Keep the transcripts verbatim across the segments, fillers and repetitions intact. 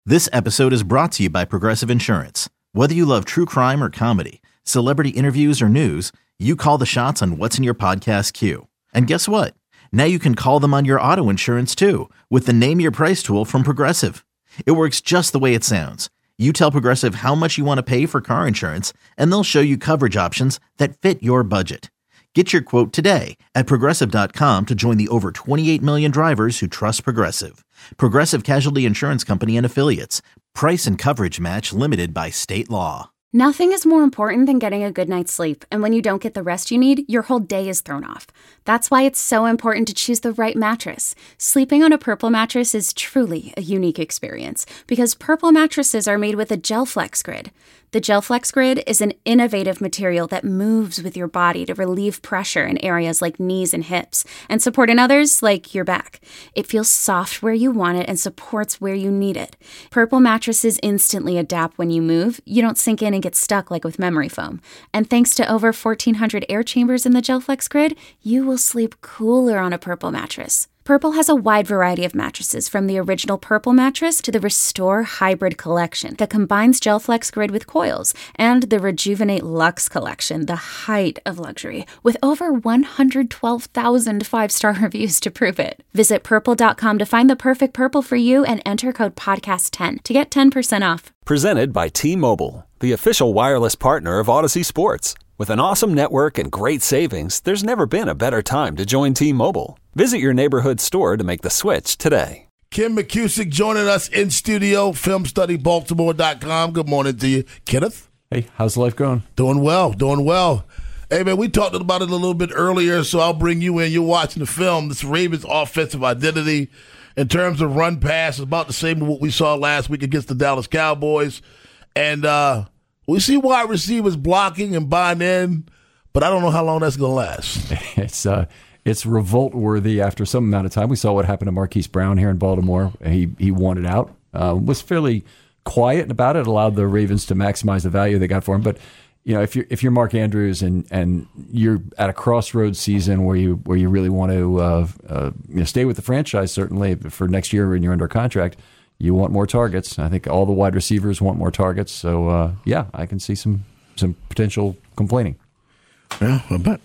This episode is brought to you by Progressive Insurance. Whether you love true crime or comedy, celebrity interviews or news, you call the shots on what's in your podcast queue. And guess what? Now you can call them on your auto insurance too with the Name Your Price tool from Progressive. It works just the way it sounds. You tell Progressive how much you want to pay for car insurance, and they'll show you coverage options that fit your budget. Get your quote today at Progressive dot com to join the over twenty-eight million drivers who trust Progressive. Progressive Casualty Insurance Company and Affiliates. Price and coverage match limited by state law. Nothing is more important than getting a good night's sleep, and when you don't get the rest you need, your whole day is thrown off. That's why it's so important to choose the right mattress. Sleeping on a Purple mattress is truly a unique experience because Purple mattresses are made with a GelFlex Grid. The GelFlex Grid is an innovative material that moves with your body to relieve pressure in areas like knees and hips and support in others like your back. It feels soft where you want it and supports where you need it. Purple mattresses instantly adapt when you move. You don't sink in and get stuck like with memory foam. And thanks to over fourteen hundred air chambers in the GelFlex Grid, you will sleep cooler on a Purple mattress. Purple has a wide variety of mattresses, from the original Purple mattress to the Restore Hybrid collection that combines GelFlex Grid with coils, and the Rejuvenate Luxe collection, the height of luxury, with over one hundred twelve thousand five-star reviews to prove it. Visit purple dot com to find the perfect Purple for you and enter code podcast ten to get ten percent off. Presented by T-Mobile, the official wireless partner of Odyssey Sports. With an awesome network and great savings, there's never been a better time to join T-Mobile. Visit your neighborhood store to make the switch today. Kim McCusick joining us in studio, film study baltimore dot com. Good morning to you, Kenneth. Hey, how's life going? Doing well, doing well. Hey, man, we talked about it a little bit earlier, so I'll bring you in. You're watching the film. This Ravens offensive identity in terms of run pass is about the same as what we saw last week against the Dallas Cowboys. And uh, we see wide receivers blocking and buying in, but I don't know how long that's going to last. It's uh, it's revolt-worthy after some amount of time. We saw what happened to Marquise Brown here in Baltimore. He he wanted out. Uh, was fairly quiet about it. Allowed the Ravens to maximize the value they got for him. But you know, if you're if you're Mark Andrews and and you're at a crossroads season where you where you really want to uh, uh, you know, stay with the franchise, certainly for next year when you're under contract, you want more targets. I think all the wide receivers want more targets. So uh, yeah, I can see some some potential complaining. Yeah, I bet.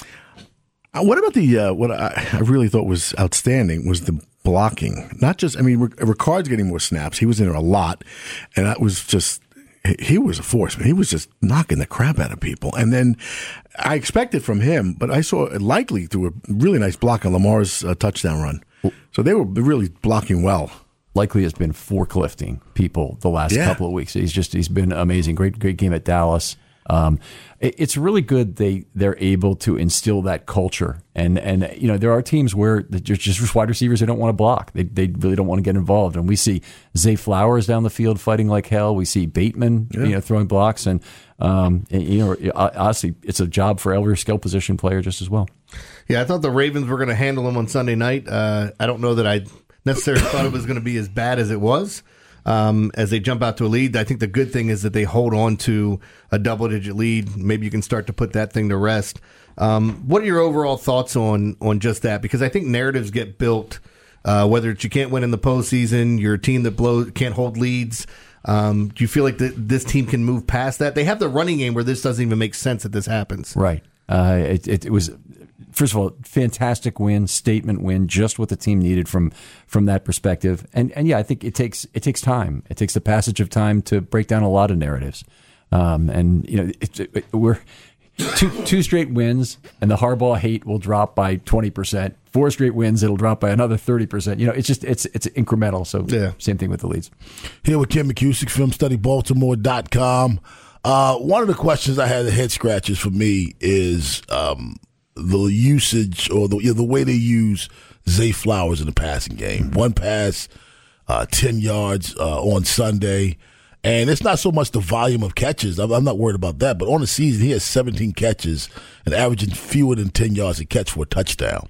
Uh, what about the uh, what I, I really thought was outstanding was the blocking. Not just, I mean, Ricard's getting more snaps. He was in there a lot, and that was just, he was a force. Man. He was just knocking the crap out of people. And then I expected from him, but I saw it likely through a really nice block on Lamar's uh, touchdown run. So they were really blocking well. Likely has been forklifting people the last yeah. couple of weeks. He's just he's been amazing. Great great game at Dallas. Um, it, it's really good they they're able to instill that culture. And and you know there are teams where there's just wide receivers who don't want to block. They they really don't want to get involved. And we see Zay Flowers down the field fighting like hell. We see Bateman yeah. you know throwing blocks. And, um, and you know honestly, it's a job for every skill position player just as well. Yeah, I thought the Ravens were going to handle them on Sunday night. Uh, I don't know that I necessarily thought it was going to be as bad as it was. Um, as they jump out to a lead, I think the good thing is that they hold on to a double-digit lead. Maybe you can start to put that thing to rest. Um, what are your overall thoughts on on just that? Because I think narratives get built, uh, whether it's you can't win in the postseason, you're a team that blows, can't hold leads. Um, do you feel like the, this team can move past that? They have the running game where this doesn't even make sense that this happens. Right. Uh, it, it, it was... First of all, fantastic win, statement win, just what the team needed from from that perspective. And and yeah, I think it takes it takes time. It takes the passage of time to break down a lot of narratives. Um, and you know, it, it, we're two two straight wins, and the Harbaugh hate will drop by twenty percent. Four straight wins, it'll drop by another thirty percent. You know, it's just it's it's incremental. So yeah. Same thing with the leads. Here with Kim McCusick, film study baltimore dot com. Uh, one of the questions I had, the head scratches for me, is um, the usage or the you know, the way they use Zay Flowers in the passing game. One pass, uh, ten yards uh, on Sunday. And it's not so much the volume of catches. I'm, I'm not worried about that. But on the season, he has seventeen catches and averaging fewer than ten yards a catch for a touchdown.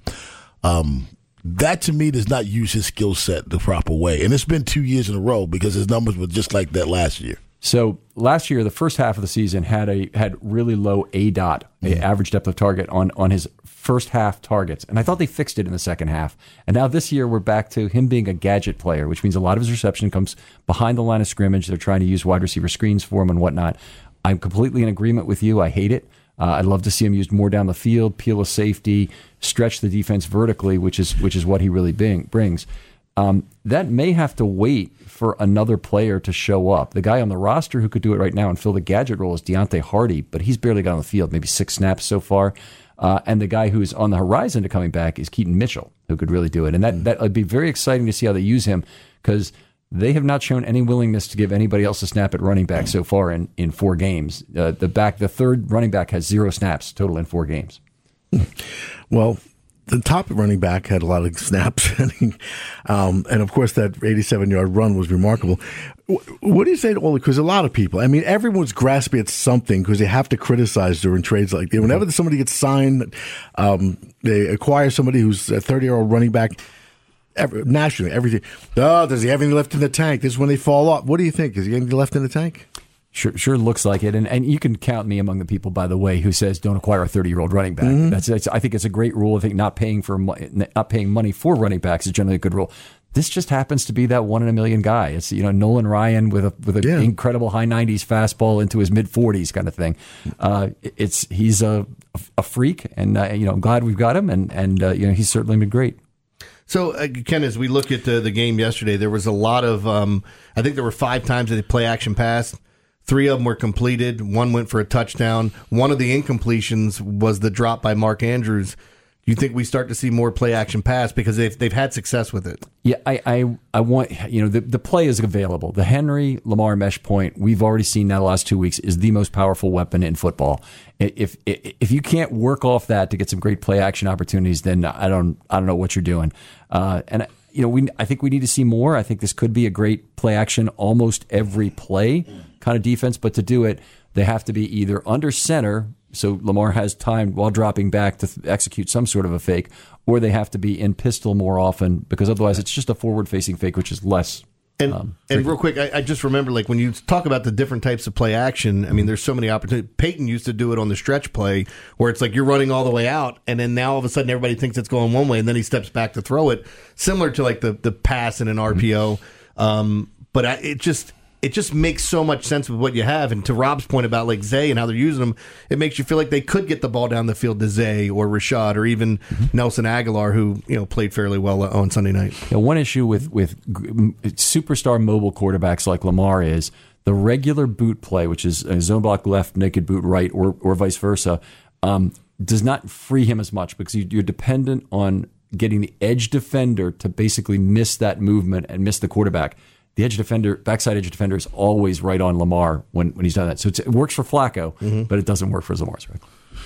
Um, that, to me, does not use his skill set the proper way. And it's been two years in a row because his numbers were just like that last year. So last year, the first half of the season had a had really low A D O T, mm. average depth of target, on, on his first half targets. And I thought they fixed it in the second half. And now this year, we're back to him being a gadget player, which means a lot of his reception comes behind the line of scrimmage. They're trying to use wide receiver screens for him and whatnot. I'm completely in agreement with you. I hate it. Uh, I'd love to see him used more down the field, peel a safety, stretch the defense vertically, which is which is what he really being, brings. Um, that may have to wait for another player to show up. The guy on the roster who could do it right now and fill the gadget role is Deontay Hardy, but he's barely got on the field, maybe six snaps so far. Uh, and the guy who's on the horizon to coming back is Keaton Mitchell, who could really do it. And that that would be very exciting to see how they use him, because they have not shown any willingness to give anybody else a snap at running back so far in, in four games. Uh, the back, the third running back has zero snaps total in four games. Well, the top running back had a lot of snaps, um, and of course that eighty-seven-yard run was remarkable. What do you say to all? Because a lot of people, I mean, everyone's grasping at something because they have to criticize during trades like that. Whenever somebody gets signed, um, they acquire somebody who's a thirty-year-old running back. Every, nationally, everything. Oh, does he have any left in the tank? This is when they fall off. What do you think? Is he any left in the tank? Sure, sure looks like it. And and you can count me among the people, by the way, who says don't acquire a thirty-year-old running back. Mm-hmm. That's, that's I think it's a great rule. I think not paying for not paying money for running backs is generally a good rule. This just happens to be that one in a million guy. It's, you know, Nolan Ryan with a with an yeah. incredible high nineties fastball into his mid forties kind of thing. Uh, it's he's a a freak, and uh, you know, I'm glad we've got him, and and uh, you know, he's certainly been great. So, uh, Ken, as we look at the, the game yesterday, there was a lot of, um, I think there were five times that they play action pass. Three of them were completed. One went for a touchdown. One of the incompletions was the drop by Mark Andrews. You think we start to see more play action pass because they've they've had success with it? Yeah, I I, I want, you know, the, the play is available. The Henry Lamar mesh point, we've already seen now the last two weeks, is the most powerful weapon in football. If if, if you can't work off that to get some great play action opportunities, then I don't I don't know what you're doing. Uh, and you know, we I think we need to see more. I think this could be a great play action almost every play kind of defense, but to do it, they have to be either under center, so Lamar has time while dropping back to th- execute some sort of a fake, or they have to be in pistol more often, because otherwise it's just a forward-facing fake, which is less. And, um, and real quick, I, I just remember, like, when you talk about the different types of play action, I mean, there's so many opportunities. Peyton used to do it on the stretch play, where it's like you're running all the way out, and then now all of a sudden everybody thinks it's going one way, and then he steps back to throw it, similar to like the, the pass in an R P O. Um, but I, it just... It just makes so much sense with what you have. And to Rob's point about like Zay and how they're using them, it makes you feel like they could get the ball down the field to Zay or Rashad or even mm-hmm. Nelson Aguilar, who, you know, played fairly well on Sunday night. Yeah, one issue with, with superstar mobile quarterbacks like Lamar is the regular boot play, which is a zone block left, naked boot right, or, or vice versa, um, does not free him as much because you, you're dependent on getting the edge defender to basically miss that movement and miss the quarterback. The edge defender, backside edge defender, is always right on Lamar when, when he's done that. So it's, it works for Flacco, mm-hmm. but it doesn't work for Lamar. Right?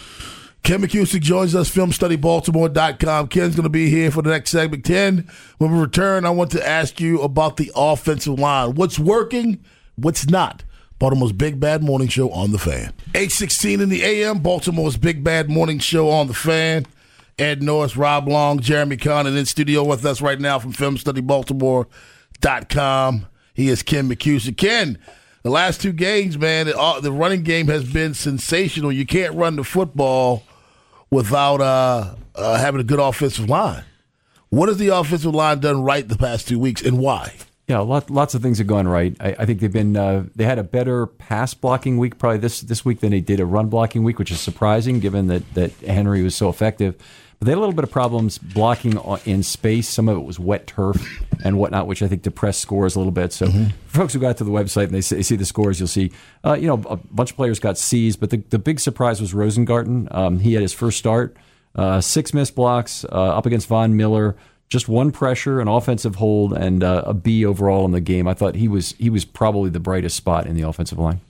Ken McKusick joins us, film study baltimore dot com. Ken's going to be here for the next segment. Ken, when we return, I want to ask you about the offensive line. What's working? What's not? Baltimore's Big Bad Morning Show on The Fan. eight sixteen in the A M, Baltimore's Big Bad Morning Show on The Fan. Ed Norris, Rob Long, Jeremy Conn in studio with us right now from film study baltimore dot com. He is Ken McKusick. Ken, the last two games, man, the, the running game has been sensational. You can't run the football without uh, uh, having a good offensive line. What has the offensive line done right the past two weeks, and why? Yeah, lot, lots of things have gone right. I, I think they've been uh, they had a better pass blocking week probably this this week than they did a run blocking week, which is surprising given that that Henry was so effective. But they had a little bit of problems blocking in space. Some of it was wet turf and whatnot, which I think depressed scores a little bit. So mm-hmm. for folks who got to the website and they see, see the scores, you'll see, uh, you know, a bunch of players got C's. But the, the big surprise was Rosengarten. Um, he had his first start, uh, six missed blocks uh, up against Von Miller, just one pressure, an offensive hold, and uh, a B overall in the game. I thought he was he was probably the brightest spot in the offensive line.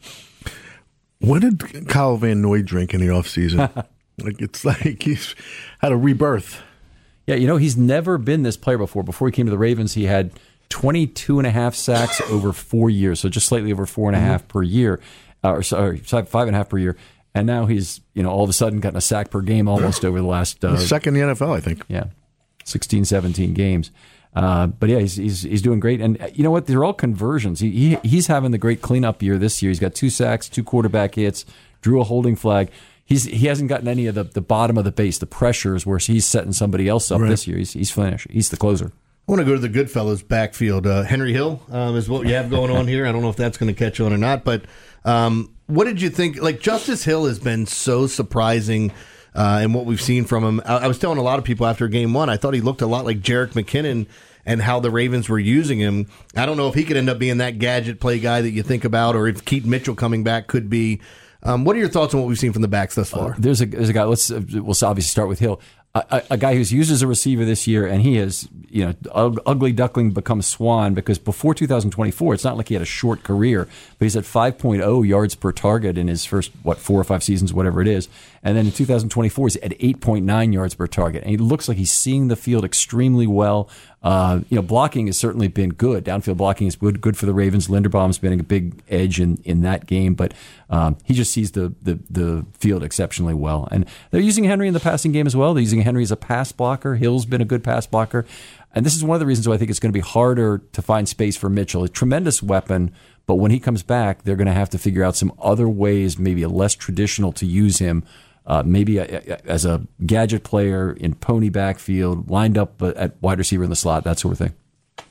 What did Kyle Van Noy drink in the offseason? Like, it's like he's had a rebirth. Yeah, you know, he's never been this player before. Before he came to the Ravens, he had twenty-two and a half sacks over four years, so just slightly over four and a half per year, uh, or sorry, five and a half per year. And now he's, you know, all of a sudden gotten a sack per game almost over the last... Uh, second in the N F L, I think. Yeah, sixteen, seventeen games. Uh, but yeah, he's, he's he's doing great. And you know what? They're all conversions. He, he he's having the great cleanup year this year. He's got two sacks, two quarterback hits, drew a holding flag. He's he hasn't gotten any of the, the bottom of the base, the pressures where he's setting somebody else up right. this year. He's he's finished. He's the closer. I want to go to the Goodfellas backfield. Uh, Henry Hill um, is what you have going on here. I don't know if that's going to catch on or not, but um, what did you think? Like, Justice Hill has been so surprising uh, in what we've seen from him. I, I was telling a lot of people after game one, I thought he looked a lot like Jerick McKinnon and how the Ravens were using him. I don't know if he could end up being that gadget play guy that you think about, or if Keaton Mitchell coming back could be. Um, what are your thoughts on what we've seen from the backs thus far? Uh, there's a there's a guy. Let's uh, we'll obviously start with Hill. A, a guy who's used as a receiver this year, and he has, you know, ugly duckling becomes swan, because before two thousand twenty-four, it's not like he had a short career, but he's at five point oh yards per target in his first, what, four or five seasons, whatever it is. And then in two thousand twenty-four, he's at eight point nine yards per target. And he looks like he's seeing the field extremely well. Uh, you know, blocking has certainly been good. Downfield blocking is good, good for the Ravens. Linderbaum's been a big edge in, in that game, but um, he just sees the, the, the field exceptionally well. And they're using Henry in the passing game as well. They're using Henry as a pass blocker. Hill's been a good pass blocker. And this is one of the reasons why I think it's going to be harder to find space for Mitchell. A tremendous weapon, but when he comes back, they're going to have to figure out some other ways, maybe a less traditional, to use him. Uh, maybe a, a, as a gadget player in pony backfield, lined up at wide receiver in the slot, that sort of thing.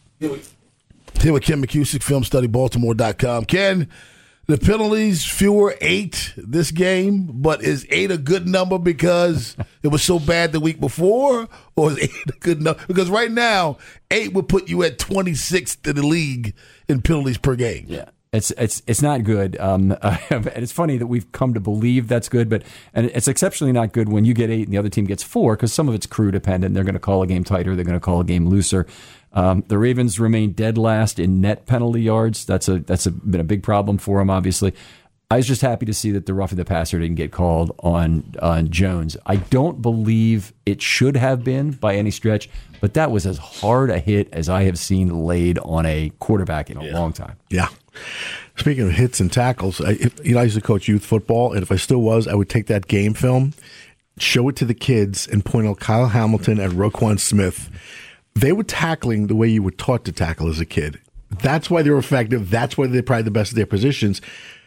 Here with Ken McCusick, film study baltimore dot com. Ken, the penalties, fewer eight this game, but is eight a good number because it was so bad the week before, or is eight a good number? Because right now, eight would put you at twenty-sixth in the league in penalties per game. Yeah. It's it's it's not good, um, uh, and it's funny that we've come to believe that's good, but and it's exceptionally not good when you get eight and the other team gets four, because some of it's crew dependent. They're going to call a game tighter, they're going to call a game looser. Um, the Ravens remain dead last in net penalty yards. That's a that's a, been a big problem for them, obviously. I was just happy to see that the roughing the passer didn't get called on on Jones. I don't believe it should have been by any stretch, but that was as hard a hit as I have seen laid on a quarterback in a yeah. long time. Yeah. Speaking of hits and tackles, I, if, you know, I used to coach youth football, and if I still was, I would take that game film, show it to the kids, and point out Kyle Hamilton and Roquan Smith. They were tackling the way you were taught to tackle as a kid. That's why they were effective. That's why they're probably the best at their positions.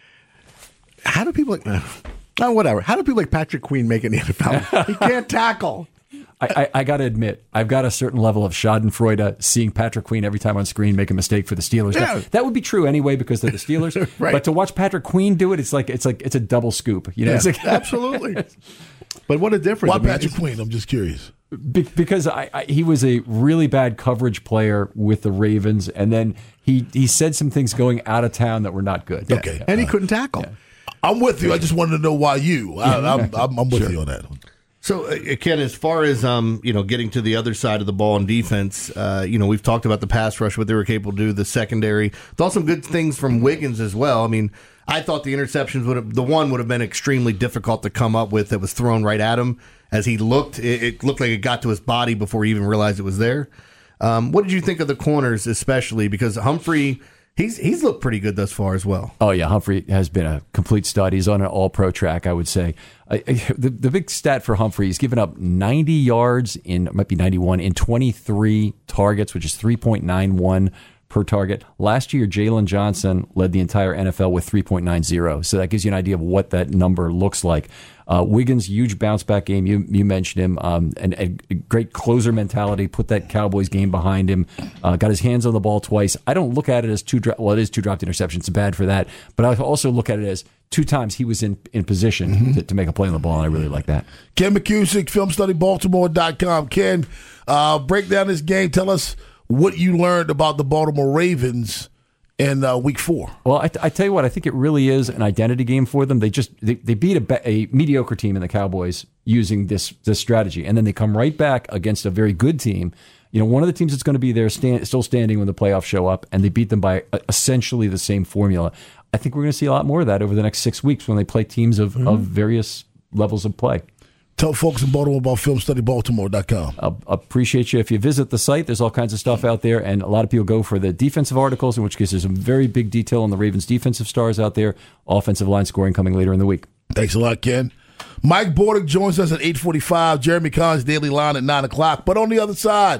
How do people like, uh, oh, whatever, how do people like Patrick Queen make it in the N F L? He can't tackle. I, I, I got to admit, I've got a certain level of schadenfreude seeing Patrick Queen every time on screen make a mistake for the Steelers. Yeah. That, that would be true anyway because they're the Steelers. Right. But to watch Patrick Queen do it, it's like it's like it's a double scoop. You know, Yeah, it's like, absolutely. But what a difference! Why I mean, Patrick Queen? I'm just curious. Be, because I, I, he was a really bad coverage player with the Ravens, and then he he said some things going out of town that were not good. Okay. Yeah. and he couldn't tackle. Yeah. I'm with you. I just wanted to know why you. I, I'm, I'm, I'm with Sure. you on that. So, uh, Ken, as far as um, you know, getting to the other side of the ball in defense, uh, you know, we've talked about the pass rush, what they were capable to do, the secondary. Thought some good things from Wiggins as well. I mean, I thought the interceptions would have, the one would have been extremely difficult to come up with that was thrown right at him. As he looked, it, it looked like it got to his body before he even realized it was there. Um, what did you think of the corners, especially because Humphrey? He's he's looked pretty good thus far as well. Oh, yeah. Humphrey has been a complete stud. He's on an all-pro track, I would say. I, I, the, the big stat for Humphrey, he's given up ninety yards in, it might be ninety-one, in twenty-three targets, which is three point nine one per target. Last year, Jalen Johnson led the entire N F L with three point nine zero. So that gives you an idea of what that number looks like. Uh, Wiggins, huge bounce back game. You you mentioned him, um, and a great closer mentality. Put that Cowboys game behind him. Uh, got his hands on the ball twice. I don't look at it as two. Dro- well, it is two dropped interceptions. It's bad for that. But I also look at it as two times he was in in position mm-hmm. to, to make a play on the ball, and I really like that. Ken McCusick, film study baltimore dot com. Ken, uh, break down this game. Tell us what you learned about the Baltimore Ravens in uh, week four. Well, I, I tell you what, I think it really is an identity game for them. They just they, they beat a, a mediocre team in the Cowboys using this this strategy, and then they come right back against a very good team. You know, one of the teams that's going to be there stand, still standing when the playoffs show up, and they beat them by essentially the same formula. I think we're going to see a lot more of that over the next six weeks when they play teams of, mm-hmm. of various levels of play. Tell folks in Baltimore about film study baltimore dot com. I appreciate you. If you visit the site, there's all kinds of stuff out there, and a lot of people go for the defensive articles, in which case there's some very big detail on the Ravens' defensive stars out there. Offensive line scoring coming later in the week. Thanks a lot, Ken. Mike Bordick joins us at eight forty-five. Jeremy Kahn's Daily Line at nine o'clock. But on the other side,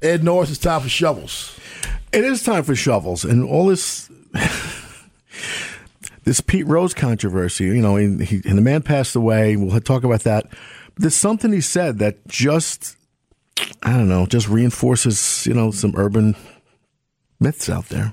Ed Norris, it's time for shovels. It is time for shovels, and all this this Pete Rose controversy. You know, and, he, and the man passed away. We'll talk about that. But there's something he said that just, I don't know, just reinforces, you know, some urban myths out there.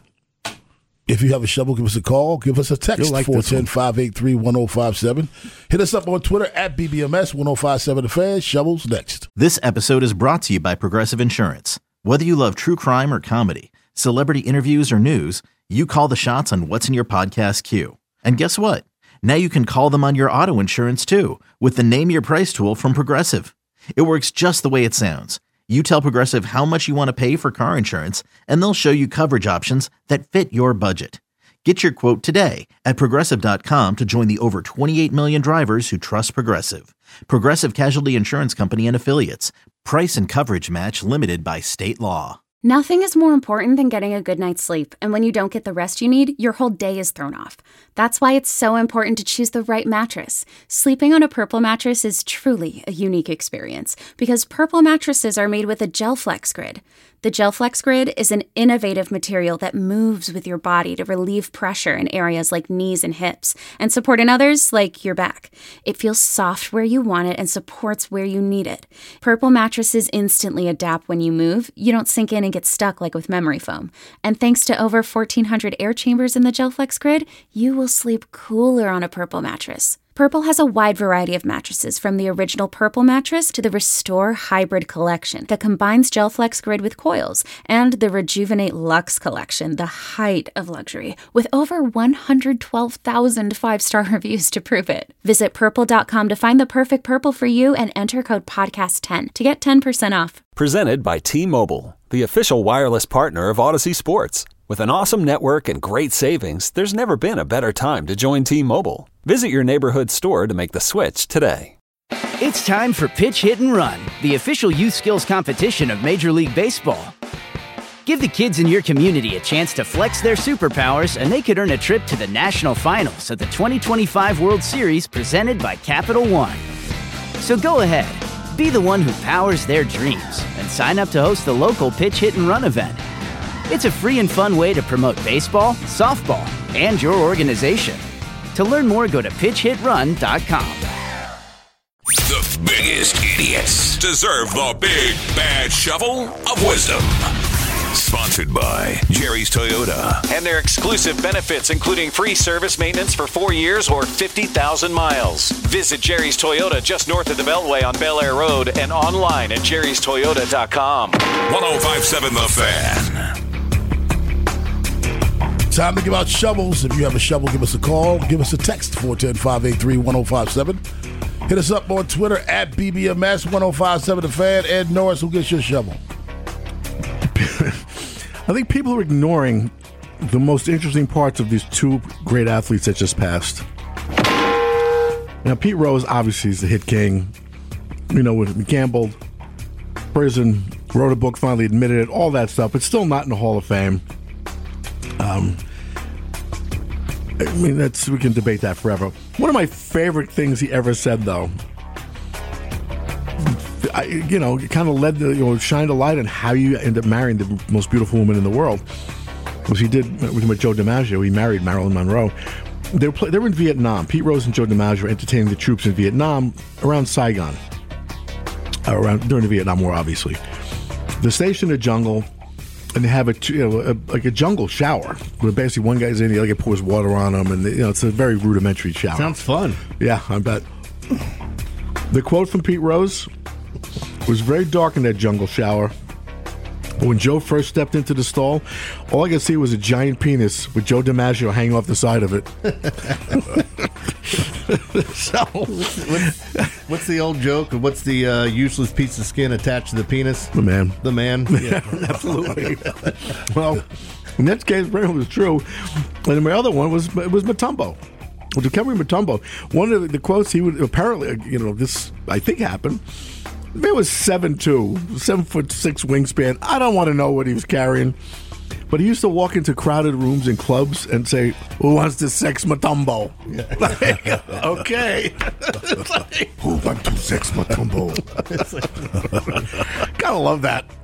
If you have a shovel, give us a call. Give us a text, like four one zero, five eight three, one zero five seven. Hit us up on Twitter at B B M S one zero five seven The Fan. Shovels next. This episode is brought to you by Progressive Insurance. Whether you love true crime or comedy, celebrity interviews or news, you call the shots on what's in your podcast queue. And guess what? Now you can call them on your auto insurance too with the Name Your Price tool from Progressive. It works just the way it sounds. You tell Progressive how much you want to pay for car insurance, and they'll show you coverage options that fit your budget. Get your quote today at Progressive dot com to join the over twenty-eight million drivers who trust Progressive. Progressive Casualty Insurance Company and Affiliates. Price and coverage match limited by state law. Nothing is more important than getting a good night's sleep, and when you don't get the rest you need, your whole day is thrown off. That's why it's so important to choose the right mattress. Sleeping on a Purple mattress is truly a unique experience because Purple mattresses are made with a GelFlex Grid. The GelFlex Grid is an innovative material that moves with your body to relieve pressure in areas like knees and hips and support in others like your back. It feels soft where you want it and supports where you need it. Purple mattresses instantly adapt when you move. You don't sink in and get stuck like with memory foam. And thanks to over fourteen hundred air chambers in the GelFlex Grid, you will sleep cooler on a Purple mattress. Purple has a wide variety of mattresses, from the original Purple mattress to the Restore Hybrid collection that combines GelFlex Grid with coils, and the Rejuvenate Luxe collection, the height of luxury, with over one hundred twelve thousand five-star reviews to prove it. Visit purple dot com to find the perfect Purple for you and enter code podcast ten to get ten percent off. Presented by T-Mobile, the official wireless partner of Odyssey Sports. With an awesome network and great savings, there's never been a better time to join T-Mobile. Visit your neighborhood store to make the switch today. It's time for Pitch, Hit, and Run, the official youth skills competition of Major League Baseball. Give the kids in your community a chance to flex their superpowers, and they could earn a trip to the national finals of the twenty twenty-five World Series presented by Capital One. So go ahead, be the one who powers their dreams, and sign up to host the local Pitch, Hit, and Run event. It's a free and fun way to promote baseball, softball, and your organization. To learn more, go to pitch hit run dot com. The biggest idiots deserve the big bad shovel of wisdom. Sponsored by Jerry's Toyota. And their exclusive benefits, including free service maintenance for four years or fifty thousand miles. Visit Jerry's Toyota just north of the Beltway on Bel Air Road and online at jerrys toyota dot com. one oh five seven The Fan. Time to give out shovels. If you have a shovel, give us a call. Give us a text, four one zero, five eight three, one zero five seven. Hit us up on Twitter at B B M S one zero five seven The Fan. Ed Norris, who gets your shovel? I think people are ignoring the most interesting parts of these two great athletes that just passed. Now, Pete Rose, obviously, is the hit king. You know, he gambled, prison, wrote a book, finally admitted it, all that stuff, but still not in the Hall of Fame. Um, I mean, that's we can debate that forever. One of my favorite things he ever said, though, I, you know, it kind of led the, you know, shined a light on how you end up marrying the most beautiful woman in the world. Which he did with Joe DiMaggio. He married Marilyn Monroe. They were, play, they were in Vietnam. Pete Rose and Joe DiMaggio were entertaining the troops in Vietnam around Saigon, around during the Vietnam War, obviously. They station in the jungle. And they have a, you know, a like a jungle shower where basically one guy's in, the other guy pours water on him, and they, you know it's a very rudimentary shower. Sounds fun. Yeah, I bet. The quote from Pete Rose was very dark in that jungle shower. But when Joe first stepped into the stall, all I could see was a giant penis with Joe DiMaggio hanging off the side of it. So, what's, what's, what's the old joke? What's the uh, useless piece of skin attached to the penis? The man. The man. Yeah, absolutely. Well, in that case, it was true. And my other one was it was Mutombo. Well, Dikembe Mutombo. One of the, the quotes he would apparently, you know, this I think happened. It was seven two, seven foot six wingspan. I don't want to know what he was carrying. But he used to walk into crowded rooms and clubs and say, "Who wants to sex Mutombo?" Like, okay. Like, who wants to sex Mutombo? Gotta love that.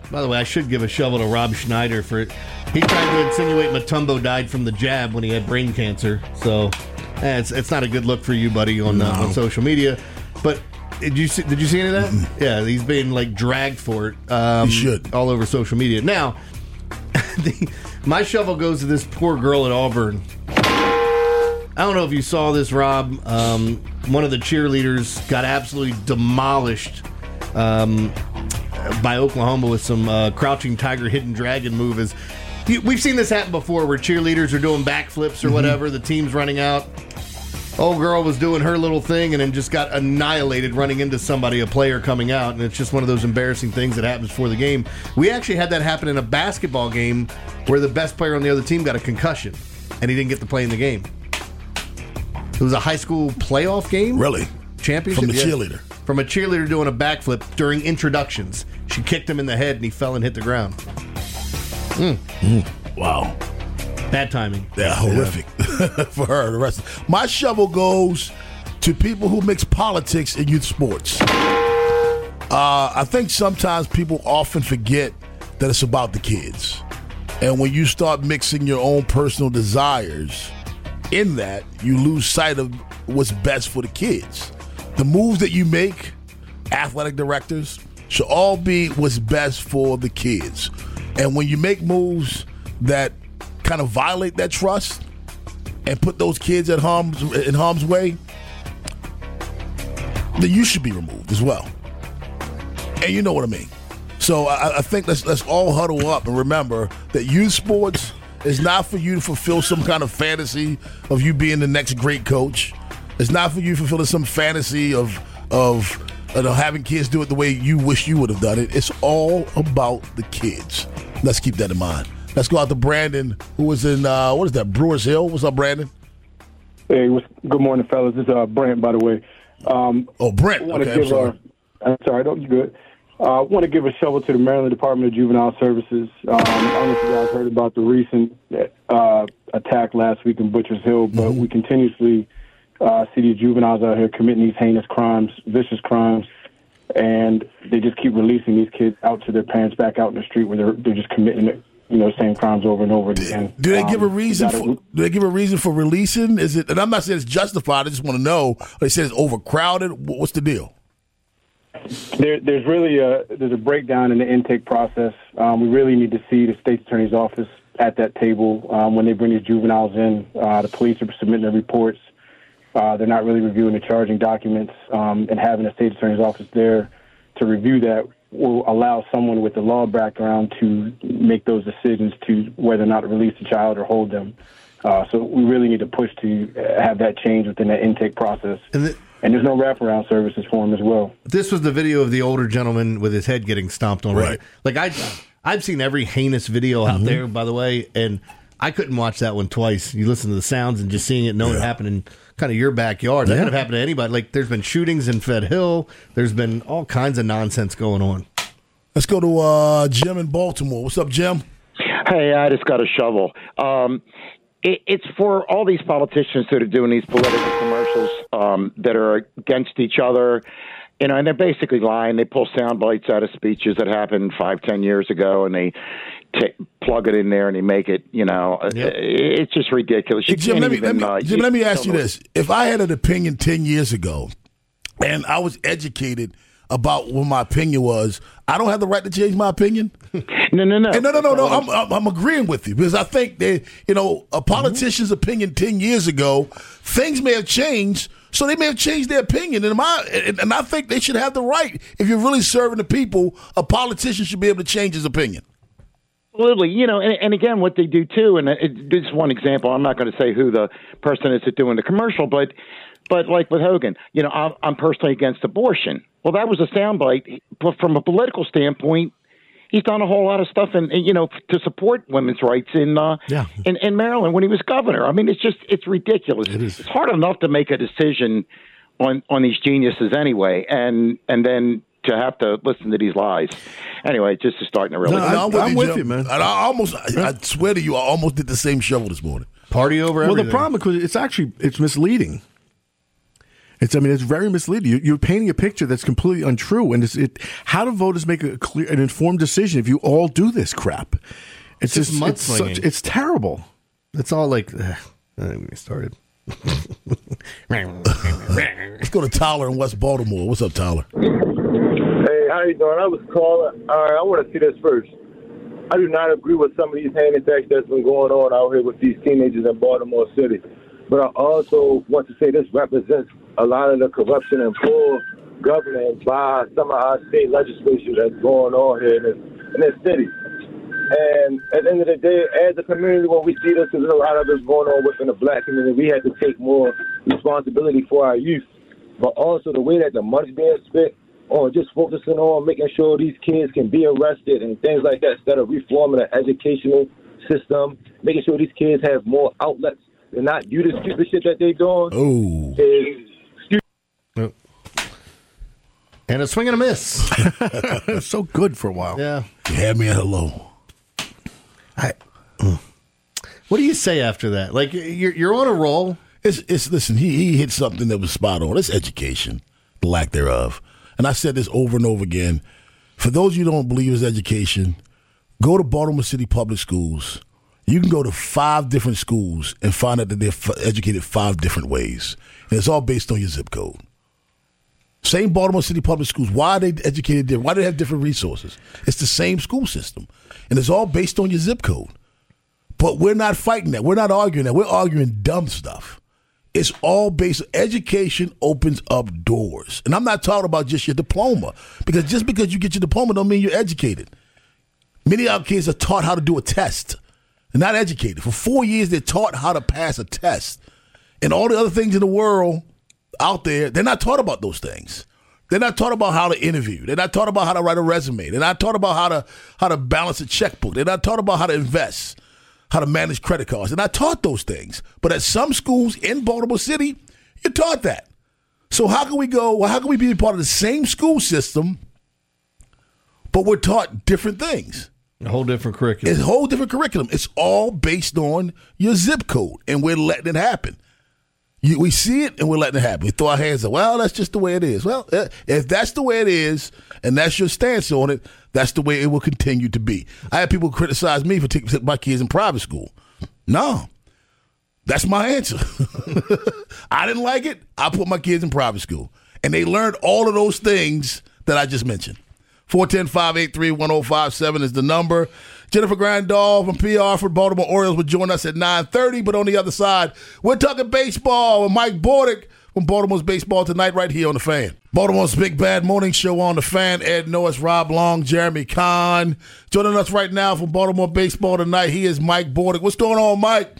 By the way, I should give a shovel to Rob Schneider for it. He tried to insinuate Mutombo died from the jab when he had brain cancer. So eh, it's it's not a good look for you, buddy, on, no. uh, on social media. But did you see, did you see any of that? Mm-hmm. Yeah, he's being like dragged for it. Um, he should. All over social media. Now, the, my shovel goes to this poor girl at Auburn. I don't know if you saw this, Rob. Um, one of the cheerleaders got absolutely demolished um, by Oklahoma with some uh, crouching tiger, hidden dragon move. Is we've seen this happen before, where cheerleaders are doing backflips or mm-hmm. whatever. The team's running out. Old girl was doing her little thing and then just got annihilated running into somebody, a player coming out, and it's just one of those embarrassing things that happens before the game. We actually had that happen in a basketball game where the best player on the other team got a concussion and he didn't get to play in the game. It was a high school playoff game. Really? Championship? From a yeah. cheerleader. From a cheerleader doing a backflip during introductions. She kicked him in the head and he fell and hit the ground. Mm. Mm. Wow. Bad timing. Yeah, horrific for her. The rest. My shovel goes to people who mix politics and youth sports. Uh, I think sometimes people often forget that it's about the kids. And when you start mixing your own personal desires in that, you lose sight of what's best for the kids. The moves that you make, athletic directors, should all be what's best for the kids. And when you make moves that kind of violate that trust and put those kids at harm's, in harm's way, then you should be removed as well. And you know what I mean. So I, I think let's let's all huddle up and remember that youth sports is not for you to fulfill some kind of fantasy of you being the next great coach. It's not for you fulfilling some fantasy of of you know, having kids do it the way you wish you would have done it. It's all about the kids. Let's keep that in mind. Let's go out to Brandon, who was in, uh, what is that, Brewers Hill? What's up, Brandon? Hey, what's, good morning, fellas. This is uh, Brent, by the way. Um, oh, Brent. Okay, give I'm sorry. A, I'm sorry, don't you good. I uh, want to give a shovel to the Maryland Department of Juvenile Services. Um, I don't know if you guys heard about the recent uh, attack last week in Butchers Hill, but mm-hmm. we continuously uh, see these juveniles out here committing these heinous crimes, vicious crimes, and they just keep releasing these kids out to their parents back out in the street where they're, they're just committing it. You know, same crimes over and over again. Do they give a um, reason? For, do they give a reason for releasing? Is it? And I'm not saying it's justified. I just want to know. They say it's overcrowded. What's the deal? There, there's really a there's a breakdown in the intake process. Um, we really need to see the state's attorney's office at that table um, when they bring these juveniles in. Uh, the police are submitting their reports. Uh, they're not really reviewing the charging documents, um, and having a state's attorney's office there to review that will allow someone with a law background to make those decisions to whether or not to release the child or hold them. Uh, so we really need to push to have that change within that intake process. And, the, and there's no wraparound services for him as well. This was the video of the older gentleman with his head getting stomped on. Right. Like I, I've seen every heinous video out mm-hmm. there, by the way, and I couldn't watch that one twice. You listen to the sounds and just seeing it, knowing yeah. it happened in kind of your backyard. That yeah. could have happened to anybody. Like, there's been shootings in Fed Hill. There's been all kinds of nonsense going on. Let's go to uh, Jim in Baltimore. What's up, Jim? Hey, I just got a shovel. Um, it, it's for all these politicians that are doing these political commercials um, that are against each other. You know, and they're basically lying. They pull sound bites out of speeches that happened five, ten years ago, and they t- plug it in there and they make it, you know, yep. it's just ridiculous. You Jim, let me, even, let me, uh, Jim, you, let me ask you this. If I had an opinion ten years ago and I was educated about what my opinion was, I don't have the right to change my opinion? No, no, no. And no, no, no, no. I'm, I'm, I'm agreeing with you because I think that, you know, a politician's mm-hmm. opinion ten years ago, things may have changed. So they may have changed their opinion, and, my, and I think they should have the right. If you're really serving the people, a politician should be able to change his opinion. Absolutely. You know, and, and again, what they do, too, and it, this is one example. I'm not going to say who the person is that's doing the commercial, but but like with Hogan, you know, I'm, I'm personally against abortion. Well, that was a soundbite. But from a political standpoint, he's done a whole lot of stuff, and you know, to support women's rights in, uh, yeah. in in Maryland when he was governor. I mean, it's just it's ridiculous. It is. It's hard enough to make a decision on, on these geniuses anyway, and and then to have to listen to these lies. Anyway, just starting to really. No, I'm, with, I'm you, with you, man. And I almost, I, I swear to you, I almost did the same shovel this morning. Party over well, everything. the problem is it's actually it's misleading. It's, I mean, it's very misleading. You, you're painting a picture that's completely untrue. And it's, it, how do voters make a clear, an informed decision if you all do this crap? It's, It's just, just it's, such, mudslinging. it's terrible. It's all like, uh, I think we started. Let's go to Tyler in West Baltimore. What's up, Tyler? Hey, how you doing? I was calling. All right, I want to see this first. I do not agree with some of these hand attacks that's been going on out here with these teenagers in Baltimore City. But I also want to say this represents a lot of the corruption and poor government by some of our state legislation that's going on here in this, in this city. And at the end of the day, as a community, when we see this, there's a lot of this going on within the black community. We have to take more responsibility for our youth. But also the way that the money's being spent on just focusing on making sure these kids can be arrested and things like that instead of reforming the educational system, making sure these kids have more outlets and not do the stupid shit that they're doing. Oh. Is And a swing and a miss. It's so good for a while. Yeah. You had me at hello. I, what do you say after that? Like, you're, you're on a roll. It's, it's listen, he, he hit something that was spot on. It's education, the lack thereof. And I said this over and over again. For those of you who don't believe it's education, go to Baltimore City Public Schools. You can go to five different schools and find out that they're f- educated five different ways. And it's all based on your zip code. Same Baltimore City Public Schools. Why are they educated different? Why do they have different resources? It's the same school system. And it's all based on your zip code. But we're not fighting that. We're not arguing that. We're arguing dumb stuff. It's all based. Education opens up doors. And I'm not talking about just your diploma. Because just because you get your diploma don't mean you're educated. Many of our kids are taught how to do a test. They're not educated. For four years, they're taught how to pass a test. And all the other things in the world out there, they're not taught about those things. They're not taught about how to interview. They're not taught about how to write a resume. They're not taught about how to how to balance a checkbook. They're not taught about how to invest, how to manage credit cards. They're not taught those things. But at some schools in Baltimore City, you're taught that. So how can we go, well, how can we be part of the same school system, but we're taught different things? A whole different curriculum. It's a whole different curriculum. It's all based on your zip code, and we're letting it happen. You, we see it, and we're letting it happen. We throw our hands up. Well, that's just the way it is. Well, if that's the way it is, and that's your stance on it, that's the way it will continue to be. I had people criticize me for taking my kids in private school. No. That's my answer. I didn't like it. I put my kids in private school. And they learned all of those things that I just mentioned. four one zero, five eight three, one zero five seven is the number. Jennifer Grandal from P R for Baltimore Orioles will join us at nine thirty. But on the other side, we're talking baseball with Mike Bordick from Baltimore's Baseball Tonight right here on The Fan. Baltimore's Big Bad Morning Show on The Fan. Ed Norris, Rob Long, Jeremy Kahn. Joining us right now from Baltimore Baseball Tonight, he is Mike Bordick. What's going on, Mike?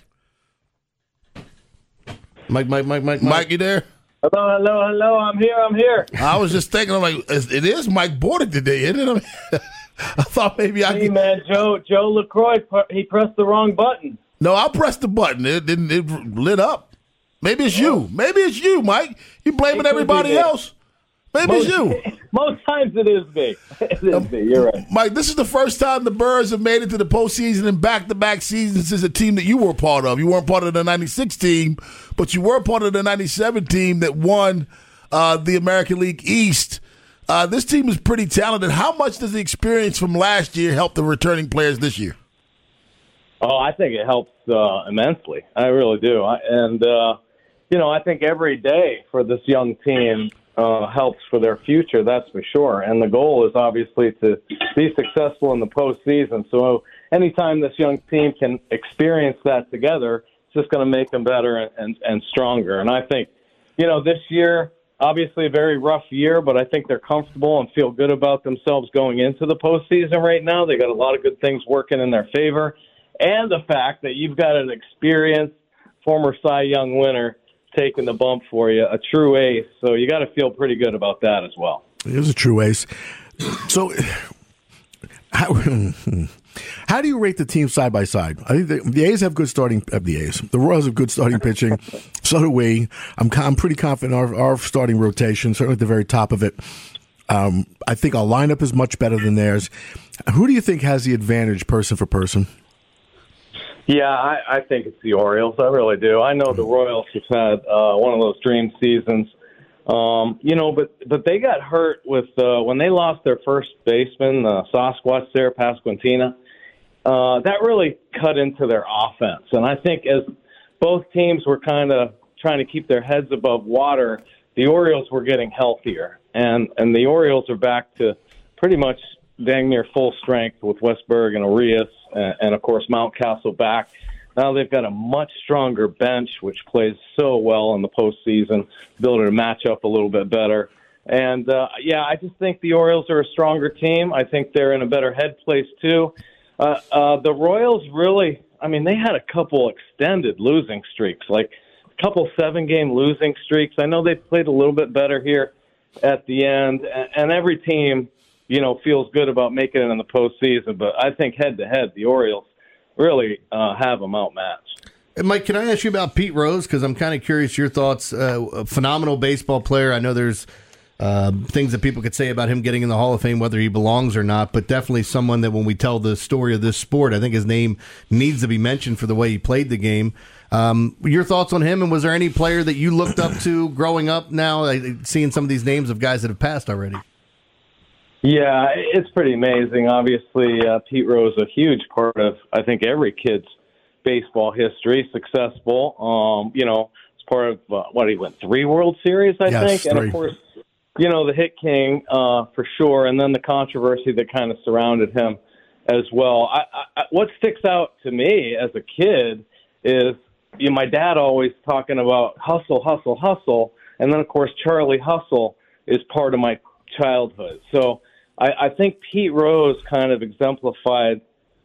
Mike, Mike, Mike, Mike, Mike. Mike, you there? Hello, hello, hello. I'm here. I'm here. I was just thinking, I'm like, it is Mike Bordick today, isn't it? I thought maybe I Hey, could. man, Joe Joe LaCroix, he pressed the wrong button. No, I pressed the button. It didn't. It lit up. Maybe it's you. Maybe it's you, Mike. You blaming It could everybody be me. else. Maybe most, it's you. Most times it is me. It is me. You're right. Mike, this is the first time the Birds have made it to the postseason in back-to-back seasons as a team that you were a part of. You weren't part of the ninety-six team, but you were part of the ninety-seven team that won uh, the American League East. Uh, this team is pretty talented. How much does the experience from last year help the returning players this year? Oh, I think it helps uh, immensely. I really do. I, and, uh, you know, I think every day for this young team uh, helps for their future, that's for sure. And the goal is obviously to be successful in the postseason. So anytime this young team can experience that together, it's just going to make them better and, and, and stronger. And I think, you know, this year, obviously a very rough year, but I think they're comfortable and feel good about themselves going into the postseason right now. They got a lot of good things working in their favor. And the fact that you've got an experienced former Cy Young winner taking the bump for you, a true ace. So you got to feel pretty good about that as well. It was a true ace. So how, how do you rate the team side by side? I think the, the A's have good starting uh, the A's. The Royals have good starting pitching. So do we. I'm I'm pretty confident in our, our starting rotation, certainly at the very top of it. Um, I think our lineup is much better than theirs. Who do you think has the advantage person for person? Yeah, I, I think it's the Orioles. I really do. I know the Royals have had uh, one of those dream seasons Um, you know, but but they got hurt with uh, when they lost their first baseman, uh, Sasquatch there, Pasquantino. Uh, that really cut into their offense, and I think as both teams were kind of trying to keep their heads above water, the Orioles were getting healthier, and and the Orioles are back to pretty much dang near full strength with Westberg and Arias, and, and of course Mountcastle back. Now they've got a much stronger bench, which plays so well in the postseason, ability to match up a little bit better. And, uh, yeah, I just think the Orioles are a stronger team. I think they're in a better head place, too. Uh, uh, the Royals really, I mean, they had a couple extended losing streaks, like a couple seven-game losing streaks. I know they played a little bit better here at the end, and, and every team, you know, feels good about making it in the postseason. But I think head-to-head, the Orioles really uh, have them outmatched. And Mike, can I ask you about Pete Rose? Because I'm kind of curious your thoughts. Uh, a phenomenal baseball player. I know there's uh, things that people could say about him getting in the Hall of Fame, whether he belongs or not, but definitely someone that when we tell the story of this sport, I think his name needs to be mentioned for the way he played the game. Um, your thoughts on him, and was there any player that you looked up to growing up now, uh, seeing some of these names of guys that have passed already? Yeah, it's pretty amazing. Obviously, uh, Pete Rose is a huge part of, I think, every kid's baseball history. Successful. Um, you know, it's part of, uh, what, he went three World Series, I yes, think? Three. And, of course, you know, the hit king uh, for sure, and then the controversy that kind of surrounded him as well. I, I, what sticks out to me as a kid is, you know, my dad always talking about hustle, hustle, hustle, and then, of course, Charlie Hustle is part of my childhood. So I, I think Pete Rose kind of exemplified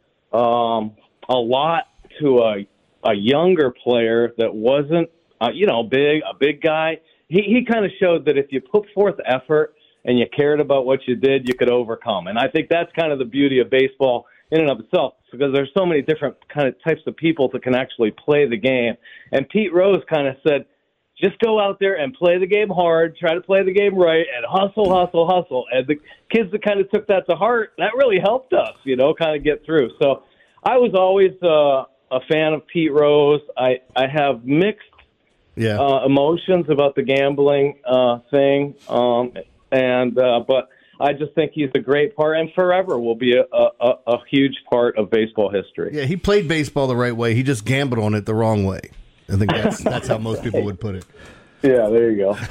um, a lot to a, a younger player that wasn't, uh, you know, big, a big guy. He, he kind of showed that if you put forth effort and you cared about what you did, you could overcome. And I think that's kind of the beauty of baseball in and of itself, because there's so many different kind of types of people that can actually play the game. And Pete Rose kind of said, just go out there and play the game hard, try to play the game right, and hustle, hustle, hustle. And the kids that kind of took that to heart, that really helped us, you know, kind of get through. So I was always uh, a fan of Pete Rose. I, I have mixed yeah. uh, emotions about the gambling uh, thing, um, and uh, but I just think he's a great part and forever will be a, a, a huge part of baseball history. Yeah, he played baseball the right way. He just gambled on it the wrong way. I think that's that's how most people would put it. Yeah, there you go.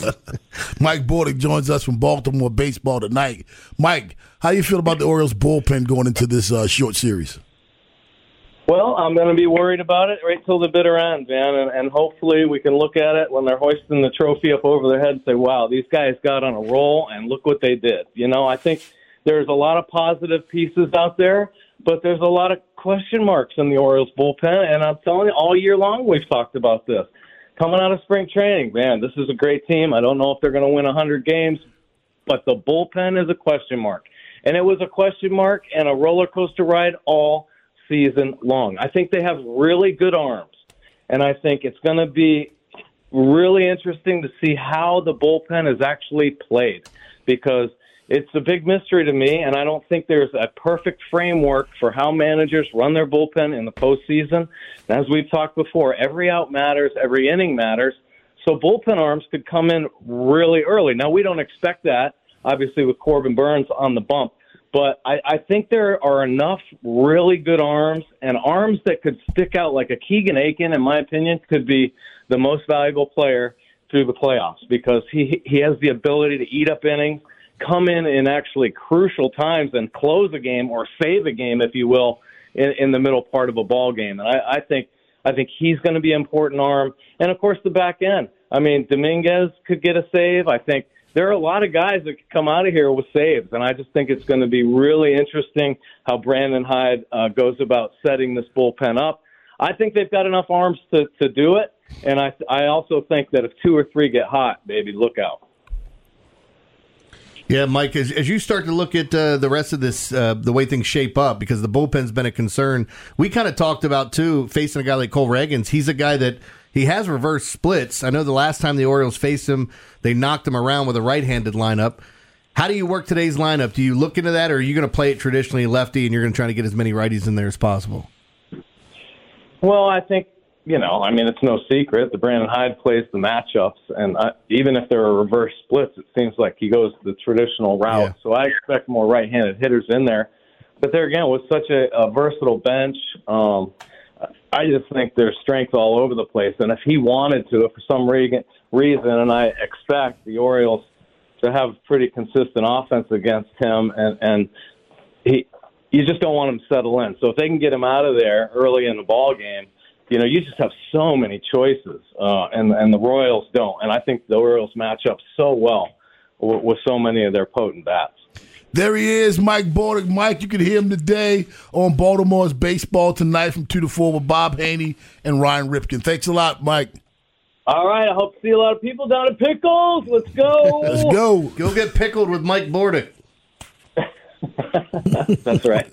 Mike Bordick joins us from Baltimore Baseball tonight. Mike, how do you feel about the Orioles bullpen going into this uh, short series? Well, I'm going to be worried about it right till the bitter end, man, and, and hopefully we can look at it when they're hoisting the trophy up over their head and say, wow, these guys got on a roll, and look what they did. You know, I think there's a lot of positive pieces out there, but there's a lot of question marks in the Orioles bullpen, and I'm telling you, all year long we've talked about this. Coming out of spring training, man, this is a great team. I don't know if they're going to win one hundred games, but the bullpen is a question mark. And it was a question mark and a roller coaster ride all season long. I think they have really good arms, and I think it's going to be really interesting to see how the bullpen is actually played, because it's a big mystery to me, and I don't think there's a perfect framework for how managers run their bullpen in the postseason. And as we've talked before, every out matters, every inning matters. So bullpen arms could come in really early. Now, we don't expect that, obviously, with Corbin Burns on the bump. But I, I think there are enough really good arms, and arms that could stick out, like a Keegan Aiken, in my opinion, could be the most valuable player through the playoffs, because he he has the ability to eat up innings, come in in actually crucial times and close a game or save a game, if you will, in, in the middle part of a ball game. And I, I think I think he's going to be an important arm. And, of course, the back end. I mean, Dominguez could get a save. I think there are a lot of guys that could come out of here with saves, and I just think it's going to be really interesting how Brandon Hyde uh, goes about setting this bullpen up. I think they've got enough arms to, to do it, and I I also think that if two or three get hot, baby, look out. Yeah, Mike, as, as you start to look at uh, the rest of this, uh, the way things shape up, because the bullpen's been a concern, we kind of talked about, too, facing a guy like Cole Reagans. He's a guy that he has reverse splits. I know the last time the Orioles faced him, they knocked him around with a right-handed lineup. How do you work today's lineup? Do you look into that, or are you going to play it traditionally lefty and you're going to try to get as many righties in there as possible? Well, I think you know, I mean, it's no secret. The Brandon Hyde plays the matchups, and I, even if there are reverse splits, it seems like he goes the traditional route. Yeah. So I expect more right-handed hitters in there. But there again, with such a, a versatile bench, um, I just think there's strength all over the place. And if he wanted to, if for some re- reason, and I expect the Orioles to have pretty consistent offense against him, and, and he, you just don't want him to settle in. So if they can get him out of there early in the ball game, you know, you just have so many choices, uh, and and the Royals don't. And I think the Orioles match up so well with, with so many of their potent bats. There he is, Mike Bordick. Mike, you can hear him today on Baltimore's Baseball Tonight from two to four with Bob Haney and Ryan Ripken. Thanks a lot, Mike. All right, I hope to see a lot of people down at Pickles. Let's go. Let's go. Go get pickled with Mike Bordick. That's right.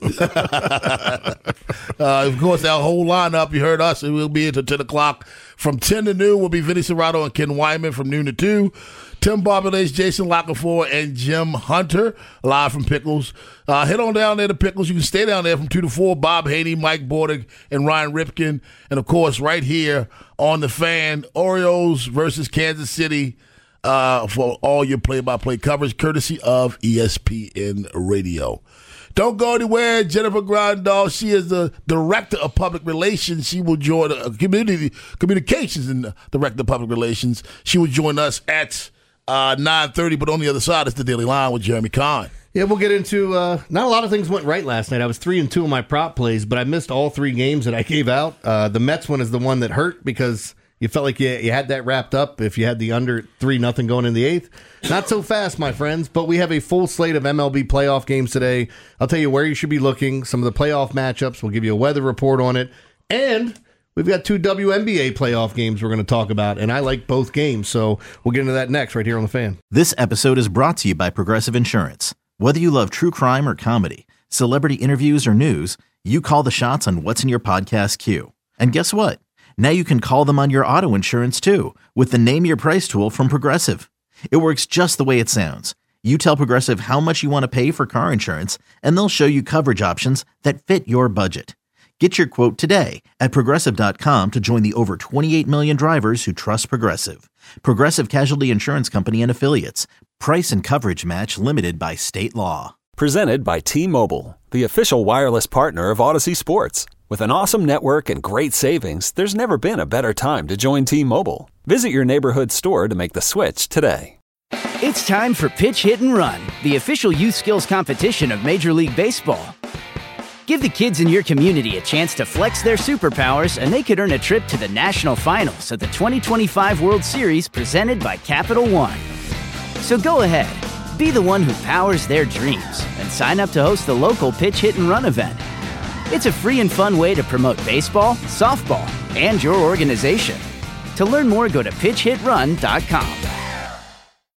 uh, of course, our whole lineup, you heard us, we'll be until ten o'clock. From ten to noon will be Vinny Serrato and Ken Wyman. From noon to two, Tim Barbalage, Jason Lockefour, and Jim Hunter, live from Pickles. Uh, head on down there to Pickles. You can stay down there from two to four. Bob Haney, Mike Bordick, and Ryan Ripken. And, of course, right here on The Fan, Orioles versus Kansas City. Uh, for all your play-by-play coverage, courtesy of E S P N Radio. Don't go anywhere. Jennifer Grandal, she is the Director of Public Relations. She will join uh, Community Communications and Director of Public Relations. She will join us at uh, nine thirty, but on the other side is the Daily Line with Jeremy Kahn. Yeah, we'll get into, uh, not a lot of things went right last night. I was three and two in my prop plays, but I missed all three games that I gave out. Uh, the Mets one is the one that hurt because you felt like you, you had that wrapped up if you had the under three nothing going in the eighth. Not so fast, my friends, but we have a full slate of M L B playoff games today. I'll tell you where you should be looking, some of the playoff matchups. We'll give you a weather report on it. And we've got two W N B A playoff games we're going to talk about, and I like both games, so we'll get into that next right here on The Fan. This episode is brought to you by Progressive Insurance. Whether you love true crime or comedy, celebrity interviews or news, you call the shots on what's in your podcast queue. And guess what? Now you can call them on your auto insurance too with the Name Your Price tool from Progressive. It works just the way it sounds. You tell Progressive how much you want to pay for car insurance, and they'll show you coverage options that fit your budget. Get your quote today at Progressive dot com to join the over twenty-eight million drivers who trust Progressive. Progressive Casualty Insurance Company and Affiliates. Price and coverage match limited by state law. Presented by T-Mobile, the official wireless partner of Odyssey Sports. With an awesome network and great savings, there's never been a better time to join T-Mobile. Visit your neighborhood store to make the switch today. It's time for Pitch Hit and Run, the official youth skills competition of Major League Baseball. Give the kids in your community a chance to flex their superpowers, and they could earn a trip to the national finals of the twenty twenty-five World Series presented by Capital One. So go ahead, be the one who powers their dreams, and sign up to host the local Pitch Hit and Run event. It's a free and fun way to promote baseball, softball, and your organization. To learn more, go to pitch hit run dot com.